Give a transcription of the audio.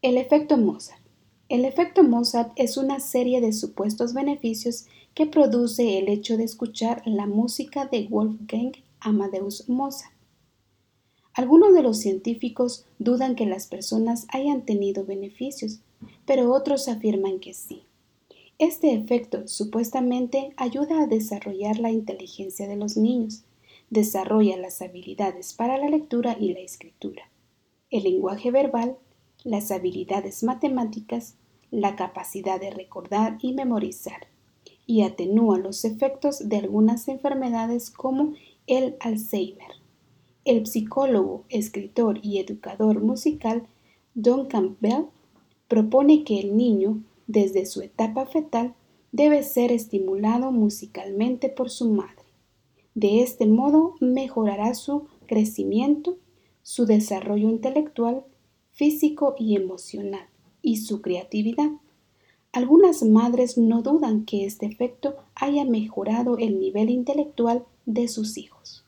El efecto Mozart. El efecto Mozart es una serie de supuestos beneficios que produce el hecho de escuchar la música de Wolfgang Amadeus Mozart. Algunos de los científicos dudan que las personas hayan tenido beneficios, pero otros afirman que sí. Este efecto supuestamente ayuda a desarrollar la inteligencia de los niños, desarrolla las habilidades para la lectura y la escritura, el lenguaje verbal, las habilidades matemáticas, la capacidad de recordar y memorizar, y atenúa los efectos de algunas enfermedades como el Alzheimer. El psicólogo, escritor y educador musical Don Campbell propone que el niño, desde su etapa fetal, debe ser estimulado musicalmente por su madre. De este modo mejorará su crecimiento, su desarrollo intelectual, físico y emocional, y su creatividad. Algunas madres no dudan que este efecto haya mejorado el nivel intelectual de sus hijos.